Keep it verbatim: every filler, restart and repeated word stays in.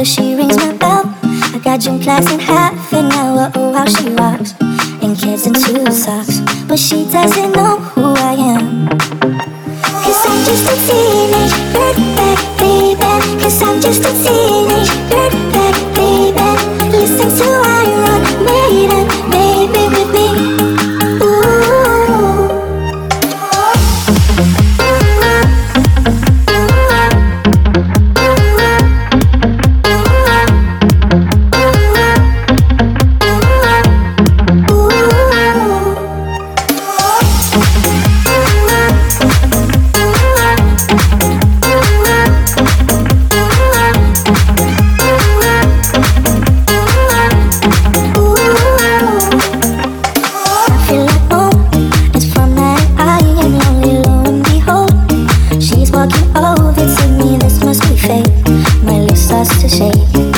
she rings my bell. I got gym class in half an hour. Oh, how she rocks. And kids in two socks, but she doesn't know who I am. Cause I'm just a teenage dirtbag baby. Cause I'm just a teenage dirtbag baby. Listen to Iron Maiden, baby, with me. Ooh. Over to me, this must be fate. My lips starts to shake.